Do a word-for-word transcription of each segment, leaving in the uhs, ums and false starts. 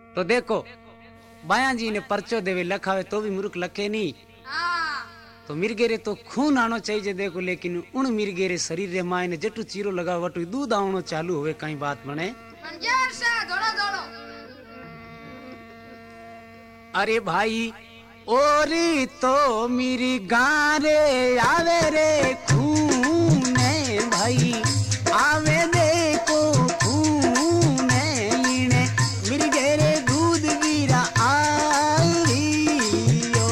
तो देखो बाया जी ने परचो देवे लखावे तो भी मूर्ख लखे नहीं। तो मिर्गेरे तो खून आनो चाहिए देखो, लेकिन उन मिर्गेरे शरीर रे मायने जटू चीरो लगा वटू दूध आवनो चालू होवे कई बात बने। दौड़ो दौड़ो। अरे भाई ओरी तो मेरी गारे आवे रे खूने भाई आवे देखो खूने लीने मिर्गेरे दूध वीरा आरियो।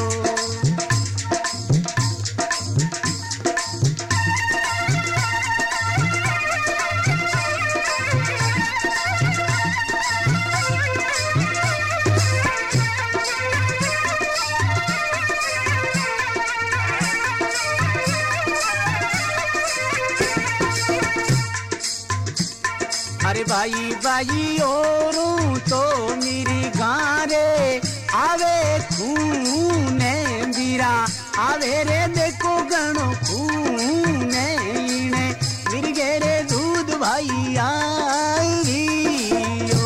अरे भाई भाई ओरू तो मेरी गारे आवे खूने बीरा आवे रे देखो गणो खूने इने मिर्गेरे दूध भाई आरियो।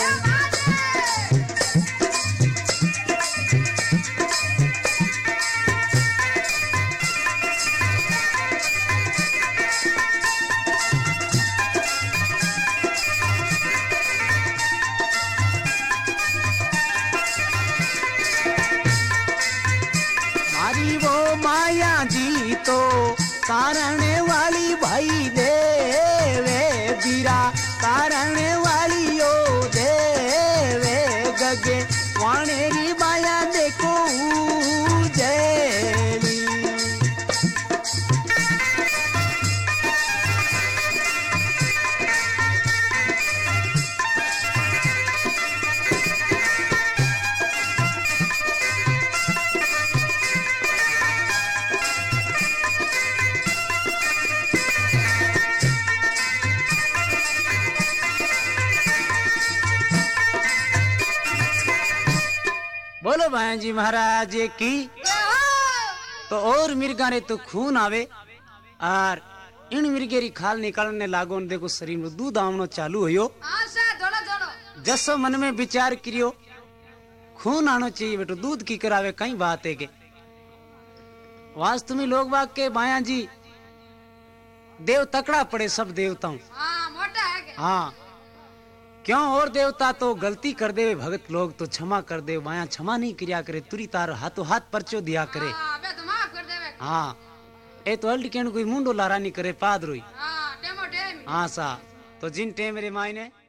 माया जी तो कारण वाली भाई देवे बीरा कारण वाली ओ देवे गगे वाणेरी माया देखो जैली। बोलो भाई जी महाराज की। तो और मिर्गा रे तो खून आवे और इन मिर्गेरी खाल निकालने लागो न देखो शरीर में दूध आवनो चालू होयो। जसो मन में विचार करियो खून आनो चाहिए बेटो दूध की करावे कई बात है के वास्तव में लोग बाग के बाया जी देव तकड़ा पड़े सब देवताओं। हाँ क्यों और देवता तो गलती कर दे भगत लोग तो क्षमा कर दे माया क्षमा नहीं किया करे तुरी तार हाथों हाथ परचो दिया करे। हाँ ए तो अल्ट कोई मुंडो लारा नहीं करे पाद रोई। हाँ सा तो जिन टेम रे मायने